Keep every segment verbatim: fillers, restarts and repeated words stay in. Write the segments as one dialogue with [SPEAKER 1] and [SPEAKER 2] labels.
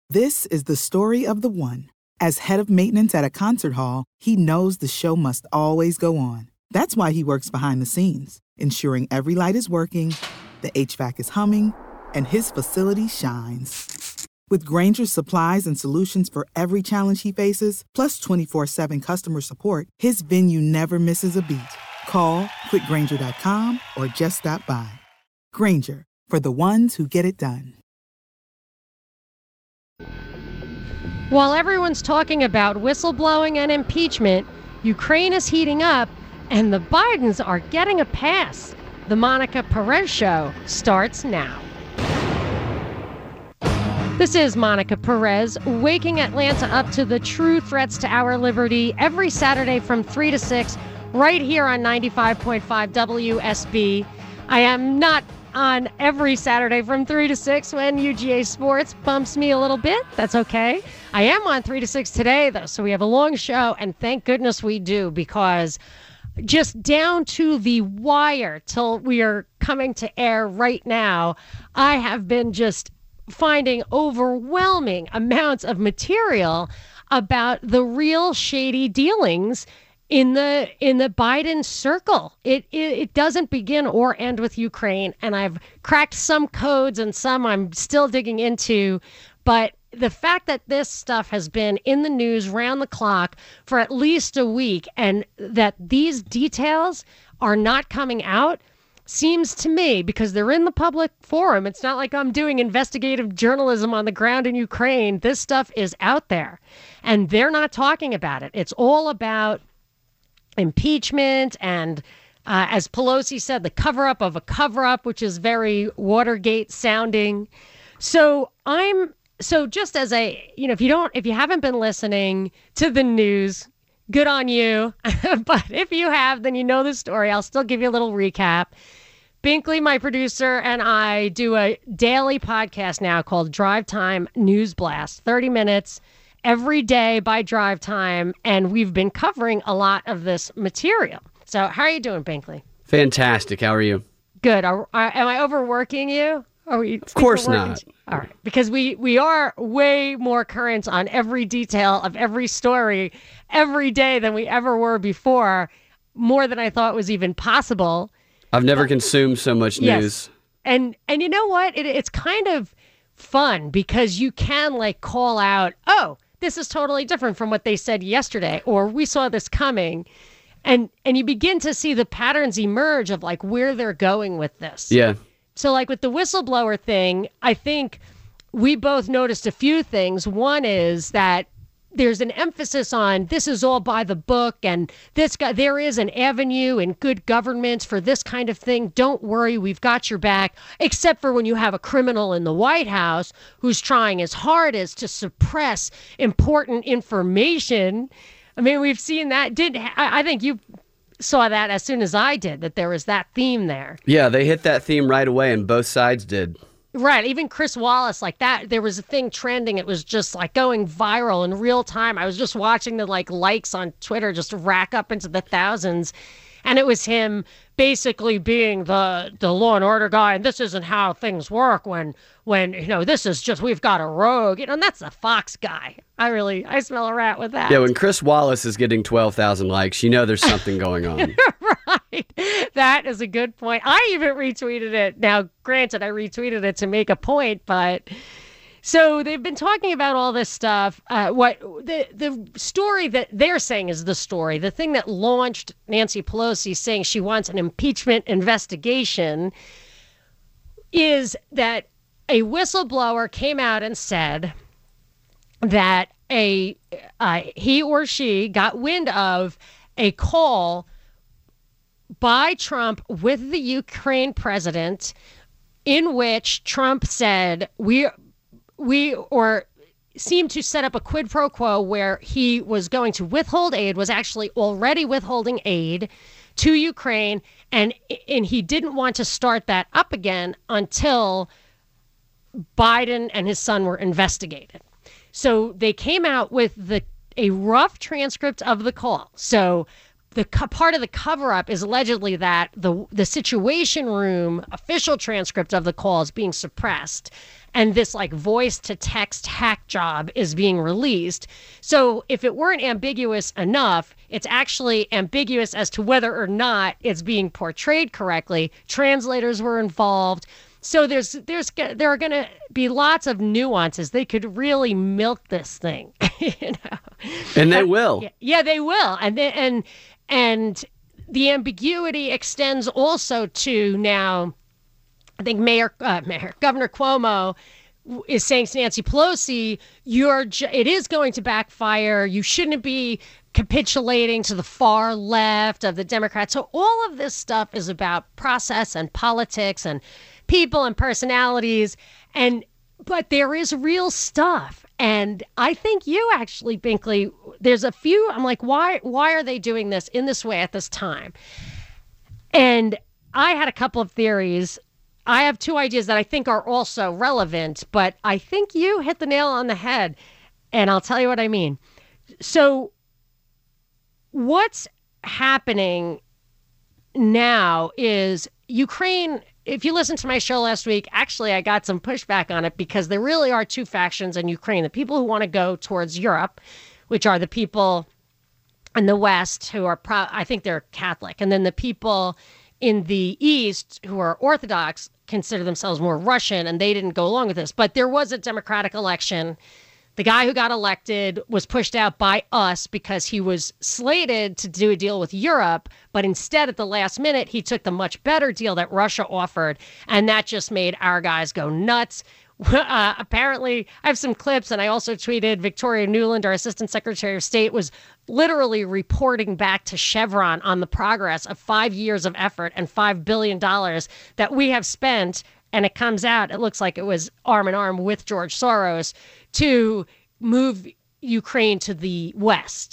[SPEAKER 1] This is the story of the one. As head of maintenance at a concert hall, he knows the show must always go on. That's why he works behind the scenes, ensuring every light is working, the H V A C is humming, and his facility shines. With Grainger's supplies and solutions for every challenge he faces, plus twenty-four seven customer support, his venue never misses a beat. Call quick grainger dot com or just stop by. Grainger, for the ones who get it done.
[SPEAKER 2] While everyone's talking about whistleblowing and impeachment, Ukraine is heating up, and the Bidens are getting a pass. The Monica Perez Show starts now. This is Monica Perez, waking Atlanta up to the true threats to our liberty every Saturday from three to six, right here on ninety-five point five W S B. I am not on every Saturday from three to six when U G A Sports bumps me a little bit. That's okay. I am on three to six today, though, so we have a long show, and thank goodness we do, because just down to the wire till we are coming to air right now, I have been just finding overwhelming amounts of material about the real shady dealings in the in the Biden circle. It, it it doesn't begin or end with Ukraine, and I've cracked some codes and some I'm still digging into, but the fact that this stuff has been in the news round the clock for at least a week, and that these details are not coming out, seems to me, because they're in the public forum, it's not like I'm doing investigative journalism on the ground in Ukraine. This stuff is out there, and they're not talking about it. It's all about impeachment and, uh, as Pelosi said, the cover-up of a cover-up, which is very Watergate sounding. So I'm so just as a, you know, if you don't, if you haven't been listening to the news, good on you. But if you have, then you know the story. I'll still give you a little recap. Binkley, my producer, and I do a daily podcast now called Drive Time News Blast, thirty minutes every day by drive time, and we've been covering a lot of this material. So how are you doing, Binkley?
[SPEAKER 3] Fantastic. How are you?
[SPEAKER 2] Good. Are, are, am I overworking you? Are we
[SPEAKER 3] of course not.
[SPEAKER 2] All right. Because we, we are way more current on every detail of every story every day than we ever were before, more than I thought was even possible.
[SPEAKER 3] I've never uh, consumed so much
[SPEAKER 2] yes.
[SPEAKER 3] news.
[SPEAKER 2] And and you know what? It, it's kind of fun because you can like call out, oh, this is totally different from what they said yesterday, or we saw this coming. And and you begin to see the patterns emerge of like where they're going with this.
[SPEAKER 3] Yeah.
[SPEAKER 2] So like with the whistleblower thing, I think we both noticed a few things. One is that there's an emphasis on this is all by the book, and this guy, there is an avenue in good government for this kind of thing. Don't worry, we've got your back, except for when you have a criminal in the White House who's trying as hard as to suppress important information. I mean, we've seen that. Did I, I think you saw that as soon as I did, that there was that theme there.
[SPEAKER 3] Yeah, they hit that theme right away, and both sides did.
[SPEAKER 2] Right. Even Chris Wallace, like that, there was a thing trending. It was just like going viral in real time. I was just watching the like likes on Twitter just rack up into the thousands. And it was him basically being the the law and order guy. And this isn't how things work when, when you know, this is just, we've got a rogue. You know, and that's the Fox guy. I really, I smell a rat with that.
[SPEAKER 3] Yeah, when Chris Wallace is getting twelve thousand likes, you know there's something going on.
[SPEAKER 2] Right. That is a good point. I even retweeted it. Now, granted, I retweeted it to make a point, but... So they've been talking about all this stuff. Uh, what the the story that they're saying is the story. The thing that launched Nancy Pelosi saying she wants an impeachment investigation is that a whistleblower came out and said that a uh, he or she got wind of a call by Trump with the Ukraine president in which Trump said we. We or seemed to set up a quid pro quo where he was going to withhold aid, was actually already withholding aid to Ukraine, and and he didn't want to start that up again until Biden and his son were investigated. So they came out with the a rough transcript of the call. So the co- part of the cover-up is allegedly that the the Situation Room official transcript of the call is being suppressed, and this like voice-to-text hack job is being released. So if it weren't ambiguous enough, it's actually ambiguous as to whether or not it's being portrayed correctly. Translators were involved. So there's there's there are going to be lots of nuances. They could really milk this thing, you know.
[SPEAKER 3] And they will.
[SPEAKER 2] Yeah, yeah, they will. And they, and and the ambiguity extends also to now. I think Mayor uh, Mayor Governor Cuomo is saying to Nancy Pelosi, "You're it is going to backfire. You shouldn't be capitulating to the far left of the Democrats." So all of this stuff is about process and politics and people and personalities, and but there is real stuff. And I think you actually, Binkley, there's a few, I'm like, why why are they doing this in this way at this time? And I had a couple of theories. I have two ideas that I think are also relevant, but I think you hit the nail on the head, and I'll tell you what I mean. So what's happening now is Ukraine. If you listened to my show last week, actually, I got some pushback on it because there really are two factions in Ukraine. The people who want to go towards Europe, which are the people in the West who are, pro- I think they're Catholic. And then the people in the East who are Orthodox consider themselves more Russian, and they didn't go along with this. But there was a democratic election. The guy who got elected was pushed out by us because he was slated to do a deal with Europe, but instead at the last minute, he took the much better deal that Russia offered, and that just made our guys go nuts. Uh, apparently, I have some clips, and I also tweeted Victoria Nuland, our Assistant Secretary of State, was literally reporting back to Chevron on the progress of five years of effort and five billion dollars that we have spent. And it comes out, it looks like it was arm in arm with George Soros to move Ukraine to the West.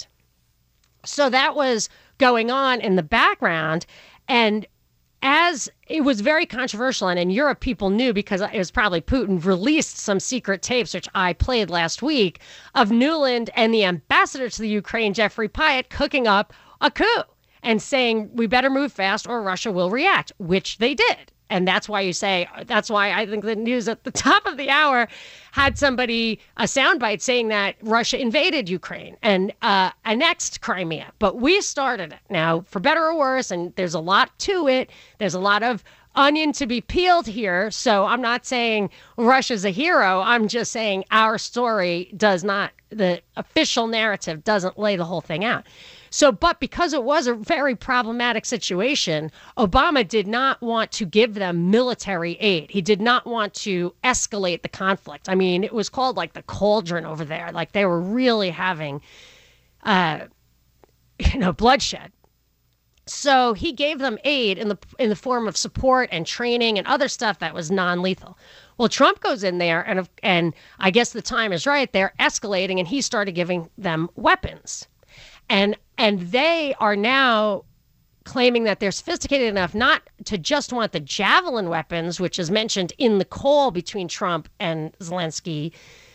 [SPEAKER 2] So that was going on in the background. And as it was very controversial, and in Europe, people knew because it was probably Putin released some secret tapes, which I played last week, of Nuland and the ambassador to the Ukraine, Jeffrey Pyatt, cooking up a coup and saying, we better move fast or Russia will react, which they did. And that's why you say, that's why I think the news at the top of the hour had somebody, a soundbite saying that Russia invaded Ukraine and uh, annexed Crimea. But we started it. Now, for better or worse, and there's a lot to it. There's a lot of onion to be peeled here. So I'm not saying Russia's a hero. I'm just saying our story does not, the official narrative doesn't lay the whole thing out. So, but because it was a very problematic situation, Obama did not want to give them military aid. He did not want to escalate the conflict. I mean, it was called like the cauldron over there. Like they were really having, uh, you know, bloodshed. So he gave them aid in the in the form of support and training and other stuff that was non-lethal. Well, Trump goes in there and and I guess the time is right. They're escalating, and he started giving them weapons. And and they are now claiming that they're sophisticated enough not to just want the Javelin weapons, which is mentioned in the call between Trump and Zelensky,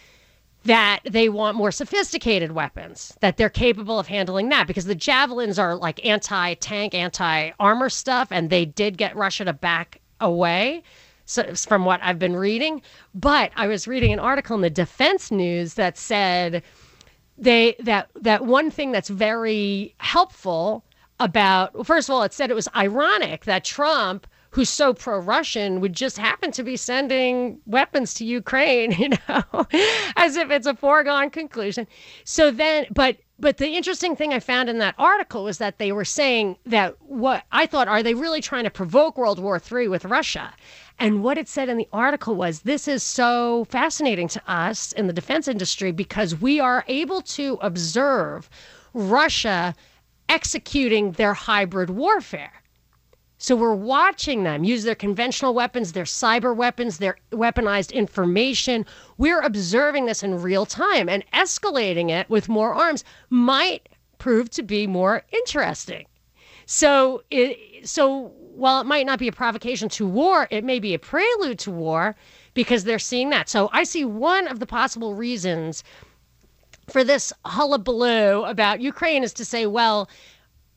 [SPEAKER 2] that they want more sophisticated weapons, that they're capable of handling that, because the Javelins are like anti-tank, anti-armor stuff, and they did get Russia to back away. So, from what I've been reading. But I was reading an article in the Defense News that said They that that one thing that's very helpful about, well, first of all, it said it was ironic that Trump, who's so pro-Russian, would just happen to be sending weapons to Ukraine, you know, as if it's a foregone conclusion. So then, but but the interesting thing I found in that article was that they were saying that what I thought, are they really trying to provoke World War Three with Russia? And what it said in the article was, this is so fascinating to us in the defense industry because we are able to observe Russia executing their hybrid warfare. So we're watching them use their conventional weapons, their cyber weapons, their weaponized information. We're observing this in real time, and escalating it with more arms might prove to be more interesting. So, it, so while it might not be a provocation to war, it may be a prelude to war because they're seeing that. So I see one of the possible reasons for this hullabaloo about Ukraine is to say, well,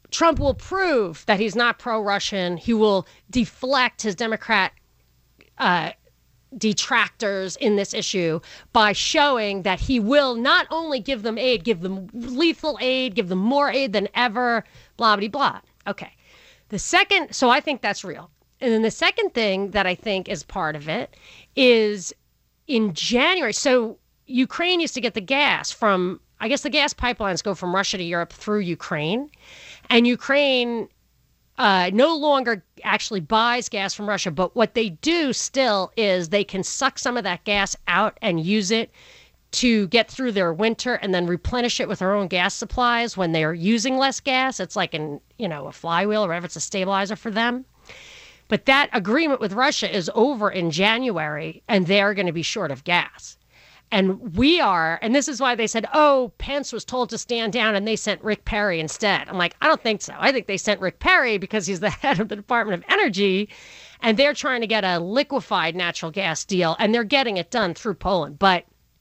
[SPEAKER 2] Trump will prove that he's not pro-Russian. He will deflect his Democrat uh, detractors in this issue by showing that he will not only give them aid, give them lethal aid, give them more aid than ever, blah, blah, blah. Okay. The second, so I think that's real. And then the second thing that I think is part of it is in January. So Ukraine used to get the gas from, I guess the gas pipelines go from Russia to Europe through Ukraine. And Ukraine uh, no longer actually buys gas from Russia. But what they do still is they can suck some of that gas out and use it to get through their winter and then replenish it with their own gas supplies when they are using less gas. It's like an, you know, a flywheel or whatever. It's a stabilizer for them. But that agreement with Russia is over in January, and they're going to be short of gas. And we are, and this is why they said, oh, Pence was told to stand down and they sent Rick Perry instead. I'm like, I don't think so. I think they sent Rick Perry because he's the head of the Department of Energy, and they're trying to get a liquefied natural gas deal, and they're getting it done through Poland. But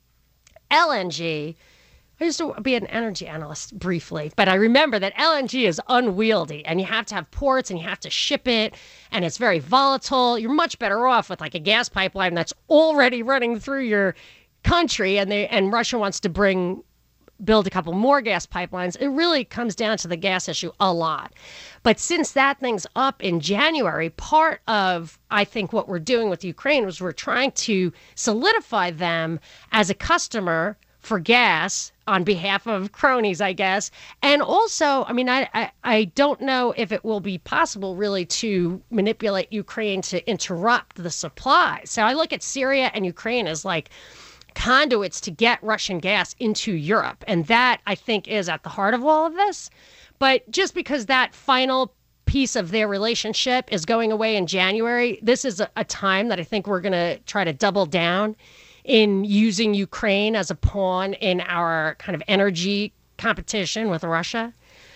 [SPEAKER 2] L N G, I used to be an energy analyst briefly, but I remember that L N G is unwieldy, and you have to have ports and you have to ship it, and it's very volatile. You're much better off with like a gas pipeline that's already running through your country, and they and Russia wants to bring build a couple more gas pipelines. It really comes down to the gas issue a lot. But since that thing's up in January, part of, I think, what we're doing with Ukraine was we're trying to solidify them as a customer for gas on behalf of cronies, I guess. And also, I mean, I, I, I don't know if it will be possible really to manipulate Ukraine to interrupt the supply. So I look at Syria and Ukraine as like conduits to get Russian gas into Europe. And that, I think, is at the heart of all of this. But just because that final piece of their relationship is going away in January, this is a, a time that I think we're going to try to double down in using Ukraine as a pawn in our kind of energy competition with Russia.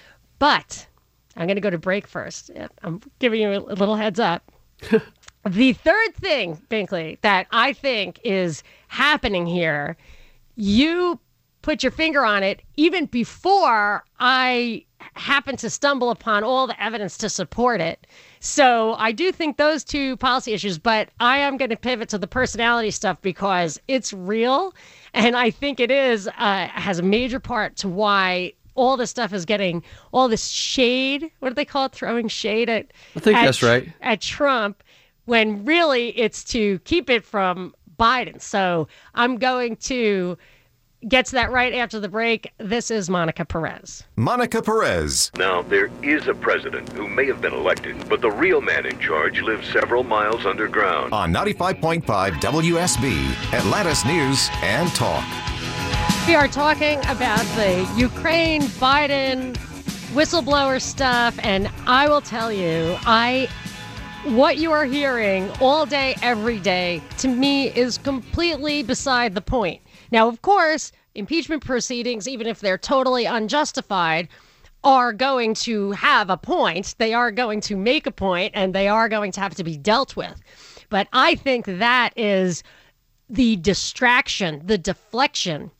[SPEAKER 2] But I'm going to go to break first. I'm giving you a little heads up. The third thing, Binkley, that I think is happening here, you put your finger on it even before I happened to stumble upon all the evidence to support it. So I do think those two policy issues, but I am going to pivot to the personality stuff because it's real. And I think it is, uh, has a major part to why all this stuff is getting all this shade. What do they call it? Throwing shade at,
[SPEAKER 3] I think
[SPEAKER 2] at,
[SPEAKER 3] that's right.
[SPEAKER 2] at Trump, when really it's to keep it from Biden. So I'm going to get to that right after the break. This is Monica Perez.
[SPEAKER 4] Monica Perez.
[SPEAKER 5] Now, there is a president who may have been elected, but the real man in charge lives several miles underground.
[SPEAKER 4] On ninety-five point five W S B, Atlantis News and Talk.
[SPEAKER 2] We are talking about the Ukraine Biden whistleblower stuff, and I will tell you, I what you are hearing all day, every day, to me is completely beside the point. Now, of course, impeachment proceedings, even if they're totally unjustified, are going to have a point. They are going to make a point, and they are going to have to be dealt with. But I think that is the distraction, the deflection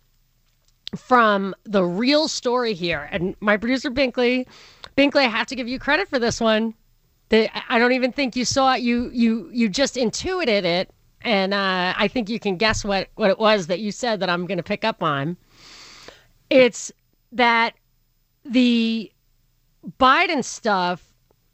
[SPEAKER 2] from the real story here. And my producer, Binkley, Binkley, I have to give you credit for this one. The, I don't even think you saw it. You you you just intuited it, and uh, I think you can guess what, what it was that you said that I'm going to pick up on. It's that the Biden stuff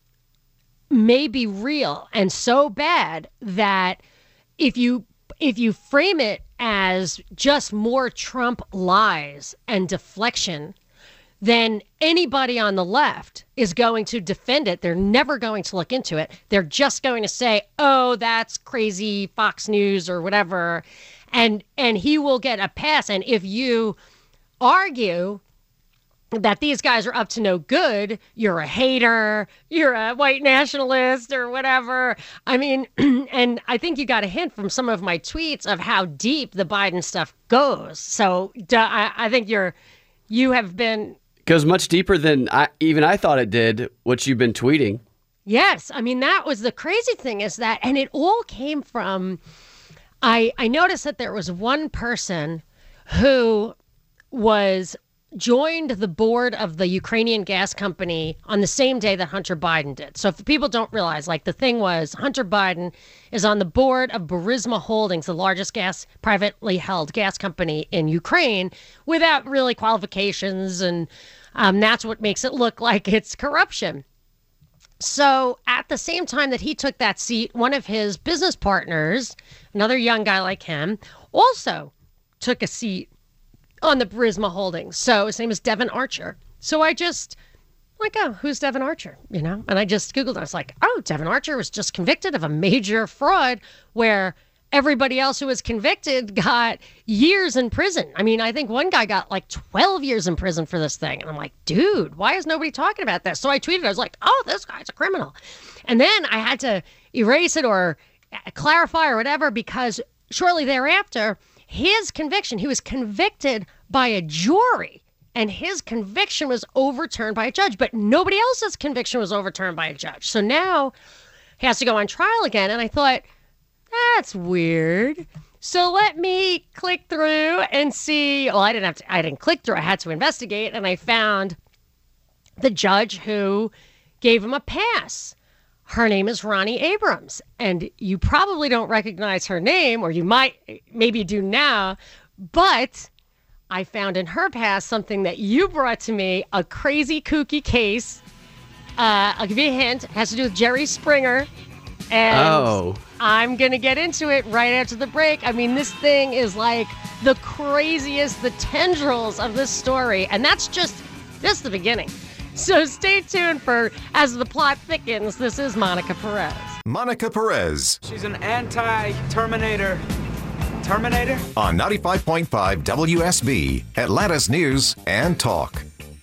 [SPEAKER 2] may be real and so bad that if you if you frame it as just more Trump lies and deflection, then anybody on the left is going to defend it. They're never going to look into it. They're just going to say, oh, that's crazy Fox News or whatever. And and he will get a pass. And if you argue that these guys are up to no good, you're a hater, you're a white nationalist or whatever. I mean, and I think you got a hint from some of my tweets of how deep the Biden stuff goes. So I, I think you're, you have been...
[SPEAKER 3] Goes much deeper than I, even I thought it did, what you've been tweeting.
[SPEAKER 2] Yes. I mean, that was the crazy thing is that, and it all came from, I, I noticed that there was one person who was joined the board of the Ukrainian gas company on the same day that Hunter Biden did. So if people don't realize, like the thing was, Hunter Biden is on the board of Burisma Holdings, the largest gas privately held gas company in Ukraine, without really qualifications. And um, that's what makes it look like it's corruption. So at the same time that he took that seat, one of his business partners, another young guy like him, also took a seat on the Burisma Holdings. So his name is Devon Archer. So I just, like, oh, who's Devon Archer? You know, and I just Googled it. I was like, oh, Devon Archer was just convicted of a major fraud where everybody else who was convicted got years in prison. I mean, I think one guy got like twelve years in prison for this thing. And I'm like, dude, why is nobody talking about this? So I tweeted, I was like, oh, this guy's a criminal. And then I had to erase it or clarify or whatever, because shortly thereafter, his conviction, he was convicted by a jury, and his conviction was overturned by a judge, but nobody else's conviction was overturned by a judge. So now he has to go on trial again. And I thought, that's weird. So let me click through and see. Well, I didn't have to, I didn't click through. I had to investigate, and I found the judge who gave him a pass. Her name is Ronnie Abrams, and you probably don't recognize her name, or you might, maybe do now, but I found in her past something that you brought to me, a crazy, kooky case. Uh, I'll give you a hint. It has to do with Jerry Springer, and
[SPEAKER 3] Oh.
[SPEAKER 2] I'm going to get into it right after the break. I mean, this thing is like the craziest, the tendrils of this story, and that's just, just the beginning. So stay tuned for As the Plot Thickens. This is Monica Perez.
[SPEAKER 4] Monica Perez
[SPEAKER 6] She's an anti-Terminator. Terminator?
[SPEAKER 4] on ninety-five point five W S B, Atlanta's News and Talk.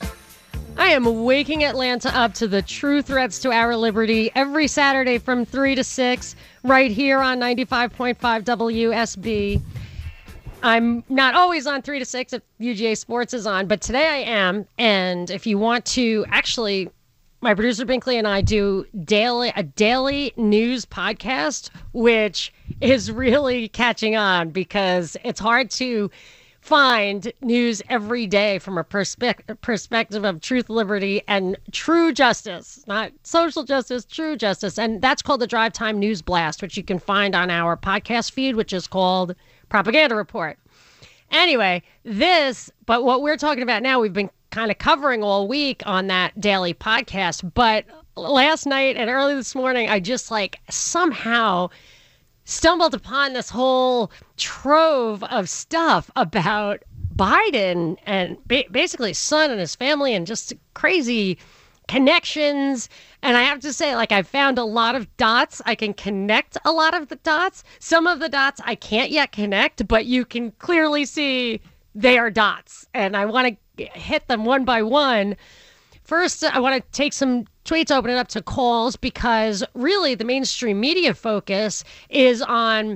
[SPEAKER 2] I am waking Atlanta up to the true threats to our liberty every Saturday from three to six, right here on ninety-five point five W S B. I'm not always on three to six if U G A Sports is on, but today I am. And if you want to, actually, my producer Binkley and I do daily a daily news podcast, which is really catching on because it's hard to find news every day from a perspe- perspective of truth, liberty, and true justice, not social justice, true justice. And that's called the Drive Time News Blast, which you can find on our podcast feed, which is called Propaganda Report. Anyway, this, but what we're talking about now, we've been kind of covering all week on that daily podcast. But last night and early this morning, I just like somehow stumbled upon this whole trove of stuff about Biden and ba- basically his son and his family and just crazy connections. And I have to say, like, I found a lot of dots. I can connect a lot of the dots. Some of the dots I can't yet connect, but you can clearly see they are dots. And I want to hit them one by one. First, I want to take some tweets, open it up to calls, because really the mainstream media focus is on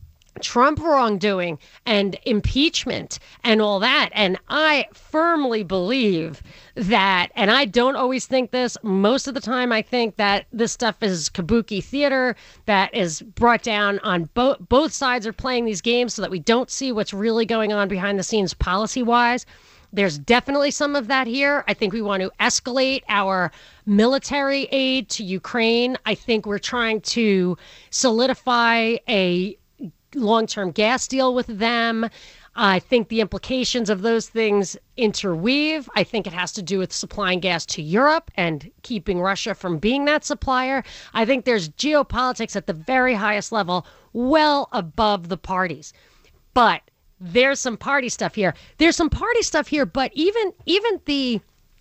[SPEAKER 2] Trump wrongdoing and impeachment and all that. And I firmly believe that, and I don't always think this, most of the time I think that this stuff is kabuki theater that is brought down on both both sides are playing these games so that we don't see what's really going on behind the scenes policy-wise. There's definitely some of that here. I think we want to escalate our military aid to Ukraine. I think we're trying to solidify a long-term gas deal with them. I think the implications of those things interweave. I think it has to do with supplying gas to Europe and keeping Russia from being that supplier. I think there's geopolitics at the very highest level, well above the parties. But there's some party stuff here. There's some party stuff here, but even even the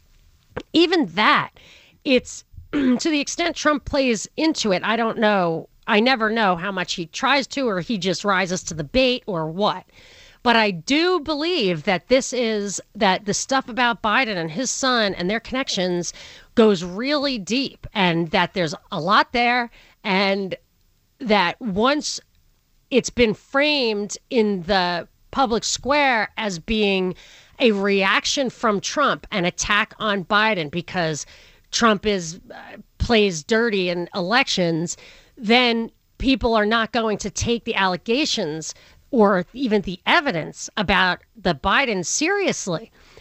[SPEAKER 2] even that, it's to the extent Trump plays into it, I don't know. I never know how much he tries to, or he just rises to the bait, or what. But I do believe that this is, that the stuff about Biden and his son and their connections goes really deep, and that there's a lot there, and that once it's been framed in the public square as being a reaction from Trump, an attack on Biden because Trump is uh, plays dirty in elections, then people are not going to take the allegations or even the evidence about the Biden seriously.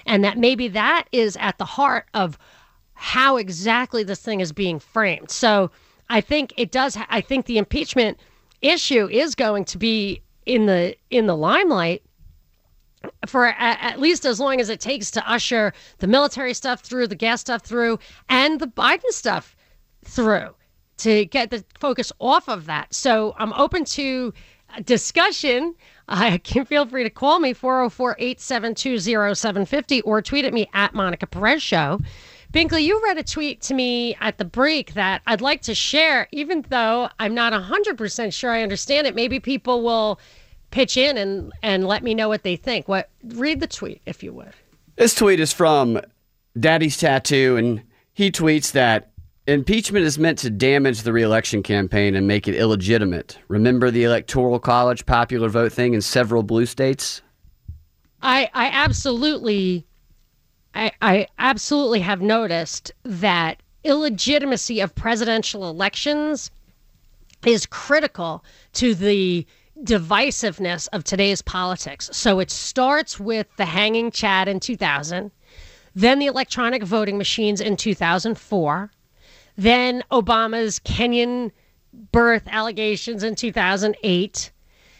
[SPEAKER 2] And that maybe that is at the heart of how exactly this thing is being framed. So I think it does. I think the impeachment issue is going to be in the in the limelight for at, at least as long as it takes to usher the military stuff through, the gas stuff through, and the Biden stuff through, to get the focus off of that. So I'm open to discussion. I can feel free to call me four oh four, eight seven two, oh seven five oh or tweet at me at Monica Perez Show. Binkley, you read a tweet to me at the break that I'd like to share, even though I'm not one hundred percent sure I understand it. Maybe people will pitch in and, and let me know what they think. What? Read the tweet, if you would.
[SPEAKER 3] This tweet is from Daddy's Tattoo, and he tweets that impeachment is meant to damage the re-election campaign and make it illegitimate. Remember the Electoral College popular vote thing in several blue states?
[SPEAKER 2] I I absolutely, I, I absolutely have noticed that illegitimacy of presidential elections is critical to the divisiveness of today's politics. So it starts with the hanging Chad in two thousand, then the electronic voting machines in two thousand four, then Obama's Kenyan birth allegations in two thousand eight.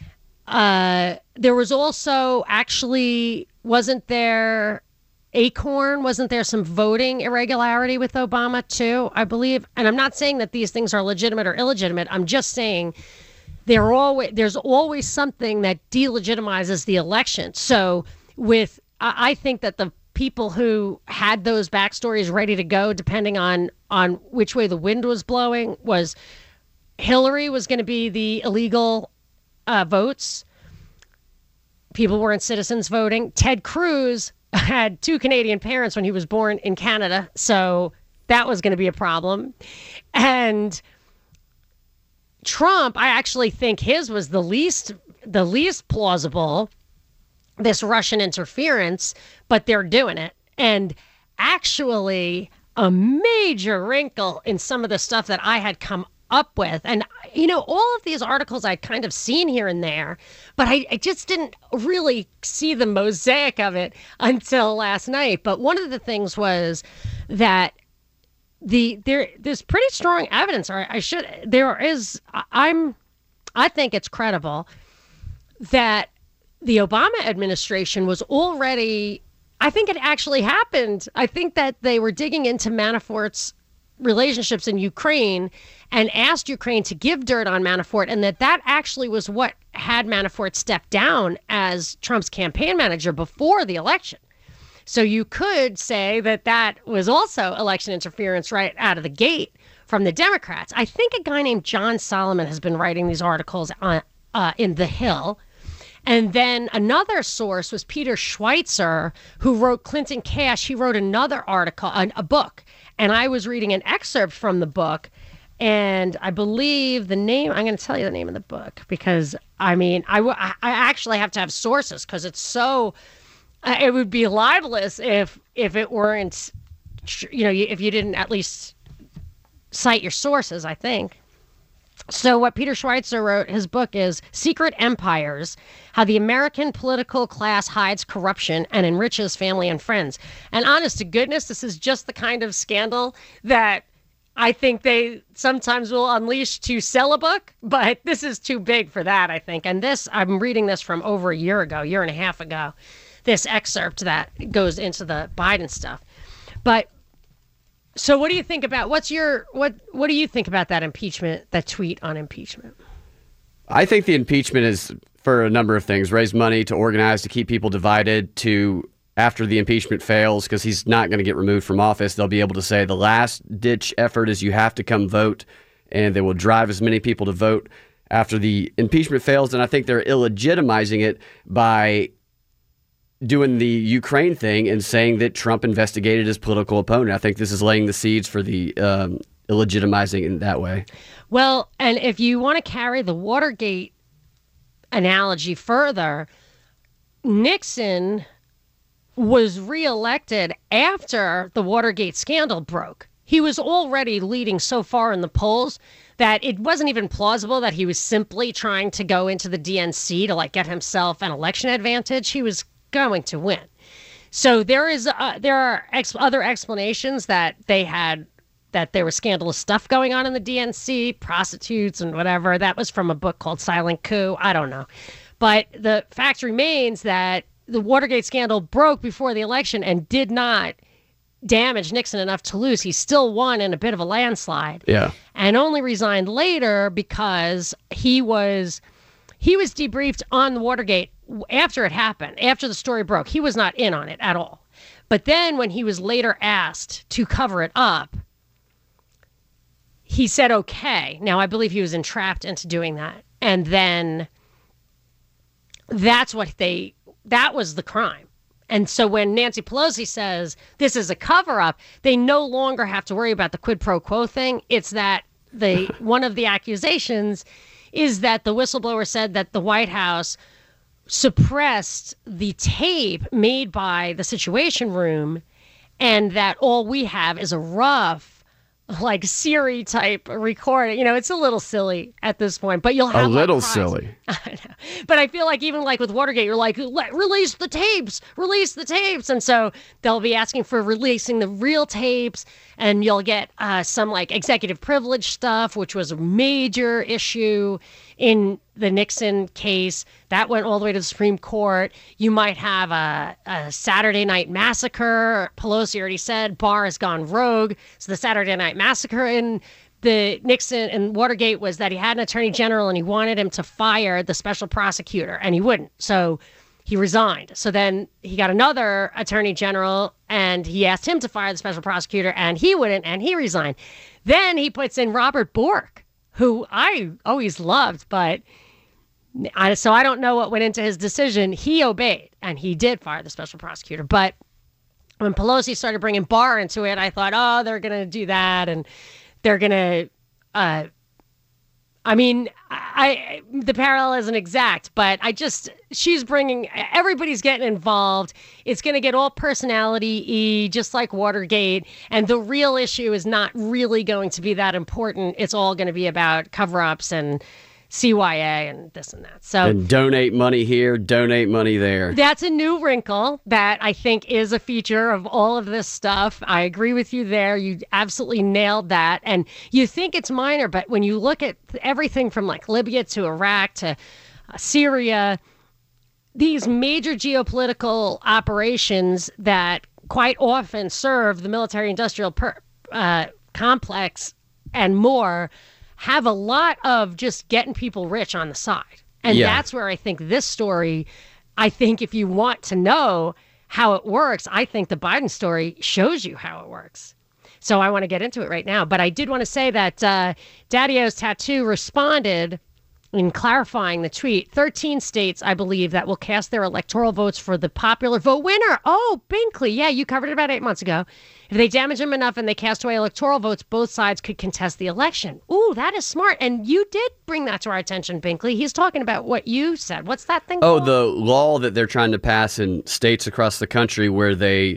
[SPEAKER 2] Uh, there was also actually, wasn't there Acorn? Wasn't there some voting irregularity with Obama too, I believe? And I'm not saying that these things are legitimate or illegitimate. I'm just saying there always there's always something that delegitimizes the election. So with, I think that the people who had those backstories ready to go, depending on on which way the wind was blowing, was Hillary was going to be the illegal uh, votes. People weren't citizens voting. Ted Cruz had two Canadian parents when he was born in Canada, so that was going to be a problem. And Trump, I actually think his was the least the least plausible, this Russian interference, but they're doing it. And actually, a major wrinkle in some of the stuff that I had come up with, and you know, all of these articles I'd kind of seen here and there, but I, I just didn't really see the mosaic of it until last night. But one of the things was that the there there's pretty strong evidence, or I should there is I'm I think it's credible that the Obama administration was already, I think it actually happened. I think that they were digging into Manafort's relationships in Ukraine and asked Ukraine to give dirt on Manafort, and that that actually was what had Manafort step down as Trump's campaign manager before the election. So you could say that that was also election interference right out of the gate from the Democrats. I think a guy named John Solomon has been writing these articles on, uh, in The Hill. And then another source was Peter Schweitzer, who wrote Clinton Cash. He wrote another article, a, a book. And I was reading an excerpt from the book. And I believe the name, I'm going to tell you the name of the book, because, I mean, I, w- I actually have to have sources because it's so, uh, it would be libelous if if it weren't, you know, if you didn't at least cite your sources, I think. So what Peter Schweitzer wrote, his book is Secret Empires, How the American Political Class Hides Corruption and Enriches Family and Friends. And honest to goodness, this is just the kind of scandal that I think they sometimes will unleash to sell a book, but this is too big for that, I think. And this, I'm reading this from over a year ago, year and a half ago, this excerpt that goes into the Biden stuff. But so what do you think about, what's your, what, what do you think about that impeachment, that tweet on impeachment?
[SPEAKER 3] I think the impeachment is for a number of things. Raise money, to organize, to keep people divided, to, after the impeachment fails, because he's not going to get removed from office, they'll be able to say the last ditch effort is you have to come vote, and they will drive as many people to vote after the impeachment fails. And I think they're illegitimizing it by doing the Ukraine thing and saying that Trump investigated his political opponent. I think this is laying the seeds for the um, illegitimizing in that way.
[SPEAKER 2] Well, and if you want to carry the Watergate analogy further, Nixon was reelected after the Watergate scandal broke. He was already leading so far in the polls that it wasn't even plausible that he was simply trying to go into the D N C to like get himself an election advantage. He was going to win. So there is uh, there are ex- other explanations that they had that there was scandalous stuff going on in the D N C, prostitutes and whatever. That was from a book called Silent Coup. I don't know. But the fact remains that the Watergate scandal broke before the election and did not damage Nixon enough to lose. He still won in a bit of a landslide.
[SPEAKER 3] Yeah.
[SPEAKER 2] And only resigned later because he was he was debriefed on the Watergate after it happened, after the story broke. He was not in on it at all. But then when he was later asked to cover it up, he said, okay. Now, I believe he was entrapped into doing that. And then that's what they, that was the crime. And so when Nancy Pelosi says this is a cover-up, they no longer have to worry about the quid pro quo thing. It's that the one of the accusations is that the whistleblower said that the White House suppressed the tape made by the Situation Room, and that all we have is a rough, like Siri type recording. You know, it's a little silly at this point, but you'll have
[SPEAKER 3] a little
[SPEAKER 2] like
[SPEAKER 3] silly.
[SPEAKER 2] I know. But I feel like even like with Watergate, you're like, Let, release the tapes, release the tapes. And so they'll be asking for releasing the real tapes, and you'll get uh, some like executive privilege stuff, which was a major issue in the Nixon case. That went all the way to the Supreme Court. You might have a, a Saturday Night Massacre. Pelosi already said Barr has gone rogue. So the Saturday Night Massacre in the Nixon and Watergate was that he had an attorney general and he wanted him to fire the special prosecutor, and he wouldn't. So he resigned. So then he got another attorney general and he asked him to fire the special prosecutor, and he wouldn't, and he resigned. Then he puts in Robert Bork, who I always loved, but I, so I don't know what went into his decision. He obeyed, and he did fire the special prosecutor. But when Pelosi started bringing Barr into it, I thought, oh, they're going to do that, and they're going to, uh, I mean, I, I the parallel isn't exact, but I just, she's bringing, everybody's getting involved. It's going to get all personality-y, just like Watergate, and the real issue is not really going to be that important. It's all going to be about cover-ups and C Y A and this and that. So
[SPEAKER 3] and donate money here, donate money there.
[SPEAKER 2] That's a new wrinkle that I think is a feature of all of this stuff. I agree with you there. You absolutely nailed that. And you think it's minor, but when you look at everything from like Libya to Iraq to uh, Syria, these major geopolitical operations that quite often serve the military-industrial per, uh, complex and more have a lot of just getting people rich on the side. And
[SPEAKER 3] yeah.
[SPEAKER 2] that's where I think this story, I think if you want to know how it works, I think the Biden story shows you how it works. So I want to get into it right now. But I did want to say that uh, Daddy-O's Tattoo responded in clarifying the tweet. thirteen states, I believe, that will cast their electoral votes for the popular vote winner. Oh, Binkley. Yeah, you covered it about eight months ago. If they damage him enough and they cast away electoral votes, both sides could contest the election. Ooh, that is smart. And you did bring that to our attention, Binkley. He's talking about what you said. What's that thing
[SPEAKER 3] Oh,
[SPEAKER 2] called?
[SPEAKER 3] the law that they're trying to pass in states across the country where they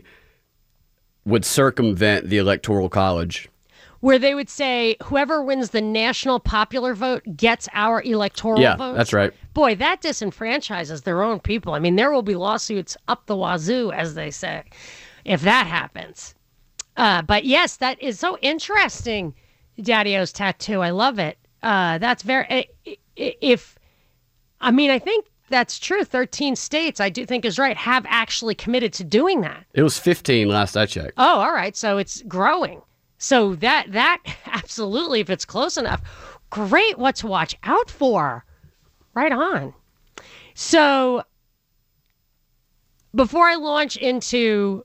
[SPEAKER 3] would circumvent the Electoral College.
[SPEAKER 2] Where they would say, whoever wins the national popular vote gets our electoral
[SPEAKER 3] yeah,
[SPEAKER 2] votes.
[SPEAKER 3] Yeah, that's right.
[SPEAKER 2] Boy, that disenfranchises their own people. I mean, there will be lawsuits up the wazoo, as they say, if that happens. Uh, but yes, that is so interesting, Daddy-O's Tattoo. I love it. Uh, that's very, if, I mean, I think that's true. thirteen states, I do think is right, have actually committed to doing that.
[SPEAKER 3] It was fifteen last I checked.
[SPEAKER 2] Oh, all right. So it's growing. So that, that absolutely, if it's close enough, great. What to watch out for. Right on. So before I launch into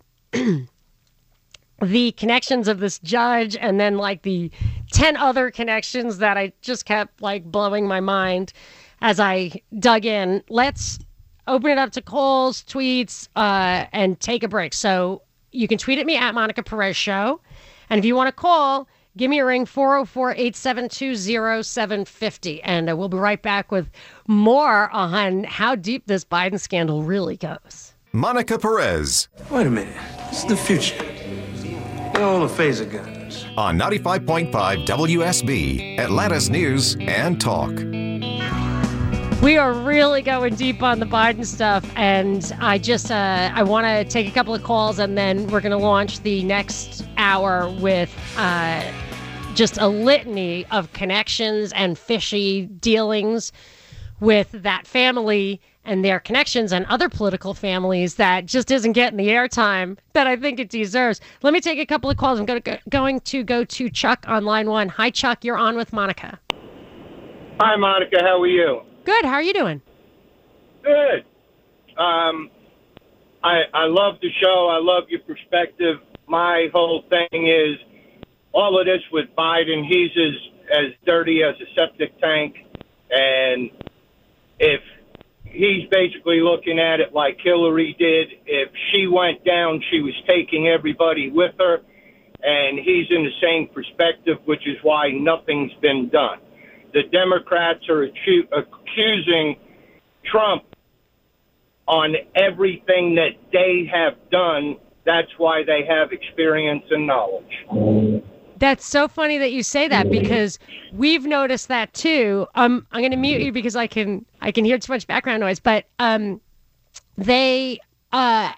[SPEAKER 2] the connections of this judge and then like the ten other connections that I just kept like blowing my mind as I dug in, let's open it up to calls, tweets, uh, and take a break. So you can tweet at me at Monica Perez Show. And if you want to call, give me a ring, four oh four, eight seven two, oh seven five oh. And uh, we'll be right back with more on how deep this Biden scandal really goes.
[SPEAKER 4] Monica Perez.
[SPEAKER 7] Wait a minute. This is the future. They're all the phaser guns.
[SPEAKER 4] On ninety-five point five W S B, Atlanta's News and Talk.
[SPEAKER 2] We are really going deep on the Biden stuff, and I just uh, I want to take a couple of calls, and then we're going to launch the next hour with uh, just a litany of connections and fishy dealings with that family and their connections and other political families that just isn't getting the airtime that I think it deserves. Let me take a couple of calls. I'm going to go, going to go to Chuck on line one. Hi, Chuck. You're on with Monica.
[SPEAKER 8] Hi, Monica. How are you?
[SPEAKER 2] Good. How are you doing?
[SPEAKER 8] Good. Um, I I love the show. I love your perspective. My whole thing is all of this with Biden. He's as as dirty as a septic tank, and if he's basically looking at it like Hillary did, if she went down, she was taking everybody with her, and he's in the same perspective, which is why nothing's been done. The Democrats are acu- accusing Trump on everything that they have done. That's why they have experience and knowledge.
[SPEAKER 2] That's so funny that you say that, because we've noticed that too. Um, I'm going to mute you because I can I can hear too much background noise. But um, they uh,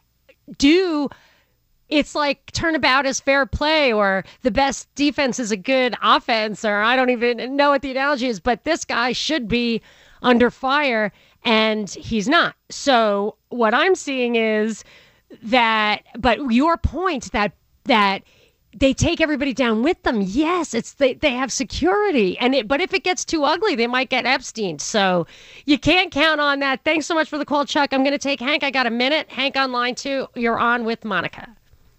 [SPEAKER 2] do. It's like turnabout is fair play, or the best defense is a good offense, or I don't even know what the analogy is, but this guy should be under fire, and he's not. So what I'm seeing is that, but your point that that they take everybody down with them. Yes, it's they, they have security, and it, but if it gets too ugly, they might get Epstein. So you can't count on that. Thanks so much for the call, Chuck. I'm going to take Hank. I got a minute. Hank on line two. You're on with Monica.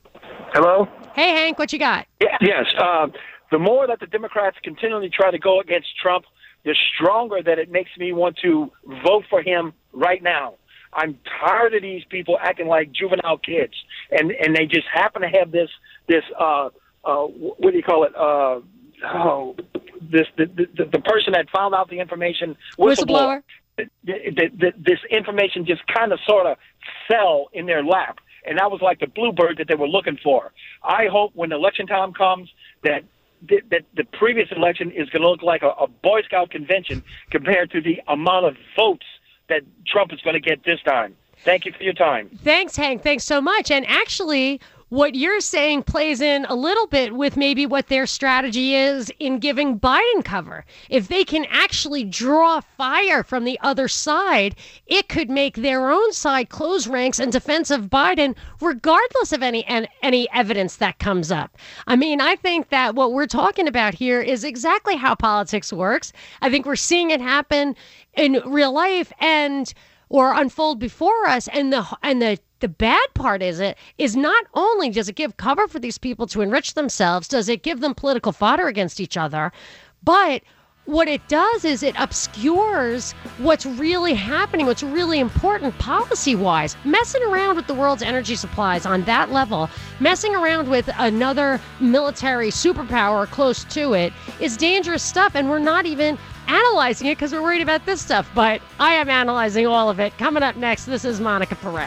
[SPEAKER 9] Hello?
[SPEAKER 2] Hey, Hank, what you got?
[SPEAKER 9] Yeah, yes. Uh, the more that the Democrats continually try to go against Trump, the stronger that it makes me want to vote for him right now. I'm tired of these people acting like juvenile kids, and, and they just happen to have this, this uh, uh, what do you call it, uh, oh, this the, the, the person that found out the information, whistleblower. whistleblower. The, the, the, this information just kind of sort of fell in their lap. And that was like the bluebird that they were looking for. I hope when election time comes that that the previous election is going to look like a, a Boy Scout convention compared to the amount of votes that Trump is going to get this time. Thank you for your time.
[SPEAKER 2] Thanks, Hank. Thanks so much. And actually, what you're saying plays in a little bit with maybe what their strategy is in giving Biden cover. If they can actually draw fire from the other side, it could make their own side close ranks in defense of Biden, regardless of any any evidence that comes up. I mean, I think that what we're talking about here is exactly how politics works. I think we're seeing it happen in real life and or unfold before us, and the and the The bad part is it is not only does it give cover for these people to enrich themselves, does it give them political fodder against each other, but what it does is it obscures what's really happening, what's really important policy-wise. Messing around with the world's energy supplies on that level, messing around with another military superpower close to it is dangerous stuff, and we're not even analyzing it because we're worried about this stuff, but I am analyzing all of it. Coming up next, this is Monica Perez.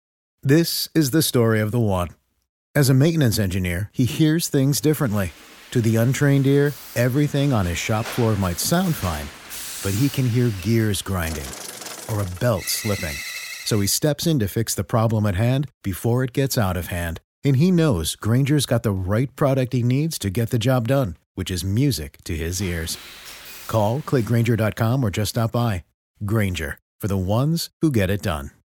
[SPEAKER 10] This is the story of the one. As a maintenance engineer, he hears things differently. To the untrained ear, everything on his shop floor might sound fine, but he can hear gears grinding or a belt slipping. So he steps in to fix the problem at hand before it gets out of hand. And he knows Grainger's got the right product he needs to get the job done, which is music to his ears. Call, click Grainger dot com, or just stop by. Grainger, for the ones who get it done.